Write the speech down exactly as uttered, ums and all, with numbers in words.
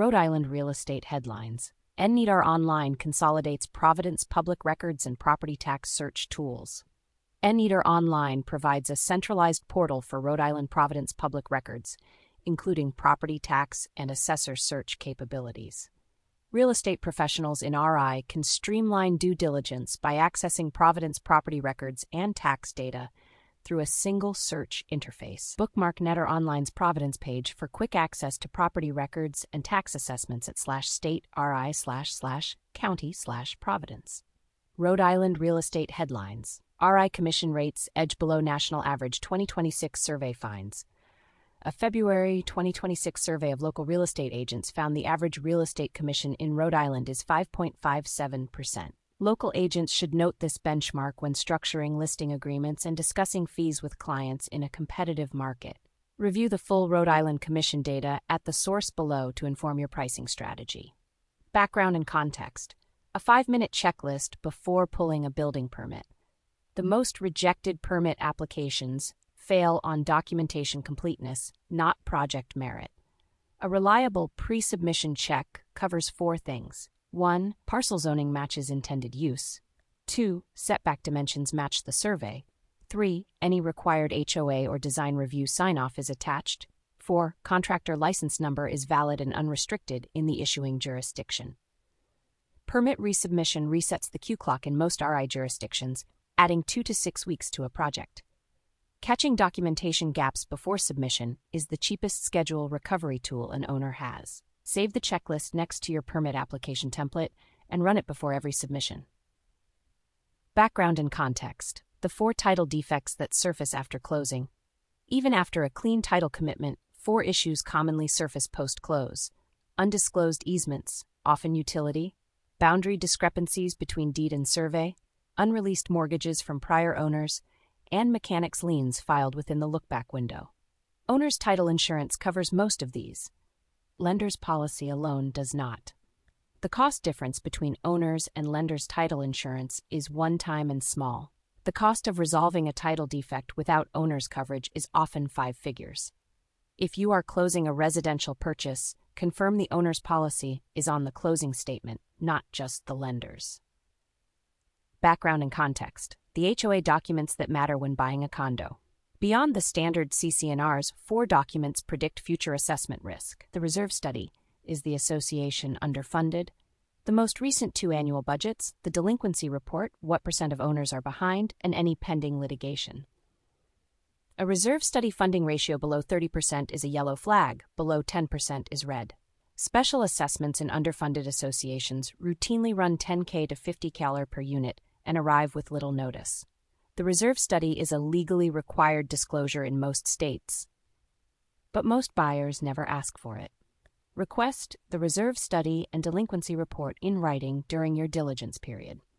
Rhode Island real estate headlines. N N E D A R Online consolidates Providence public records and property tax search tools. N N E D A R Online provides a centralized portal for Rhode Island Providence public records, including property tax and assessor search capabilities. Real estate professionals in R I can streamline due diligence by accessing Providence property records and tax data through a single search interface. Bookmark N N E D A R Online's Providence page for quick access to property records and tax assessments at slash state ri slash slash county slash Providence. Rhode Island real estate headlines. R I commission rates edge below national average twenty twenty-six survey finds. A February twenty twenty-six survey of local real estate agents found the average real estate commission in Rhode Island is five point five seven percent. Local agents should note this benchmark when structuring listing agreements and discussing fees with clients in a competitive market. Review the full Rhode Island commission data at the source below to inform your pricing strategy. Background and context. A five-minute checklist before pulling a building permit. The most rejected permit applications fail on documentation completeness, not project merit. A reliable pre-submission check covers four things. one. Parcel zoning matches intended use. two. Setback dimensions match the survey. three. Any required H O A or design review sign-off is attached. four. Contractor license number is valid and unrestricted in the issuing jurisdiction. Permit resubmission resets the Q clock in most R I jurisdictions, adding two to six weeks to a project. Catching documentation gaps before submission is the cheapest schedule recovery tool an owner has. Save the checklist next to your permit application template and run it before every submission. Background and context. The four title defects that surface after closing. Even after a clean title commitment, four issues commonly surface post-close. Undisclosed easements, often utility, boundary discrepancies between deed and survey, unreleased mortgages from prior owners, and mechanics liens filed within the look-back window. Owner's title insurance covers most of these. Lender's policy alone does not. The cost difference between owner's and lender's title insurance is one-time and small. The cost of resolving a title defect without owner's coverage is often five figures. If you are closing a residential purchase, confirm the owner's policy is on the closing statement, not just the lender's. Background and context. The H O A documents that matter when buying a condo. Beyond the standard C C N Rs, four documents predict future assessment risk. The reserve study, is the association underfunded? The most recent two annual budgets, the delinquency report, what percent of owners are behind, and any pending litigation. A reserve study funding ratio below thirty percent is a yellow flag, below ten percent is red. Special assessments in underfunded associations routinely run ten K to fifty K per unit and arrive with little notice. The reserve study is a legally required disclosure in most states, but most buyers never ask for it. Request the reserve study and delinquency report in writing during your diligence period.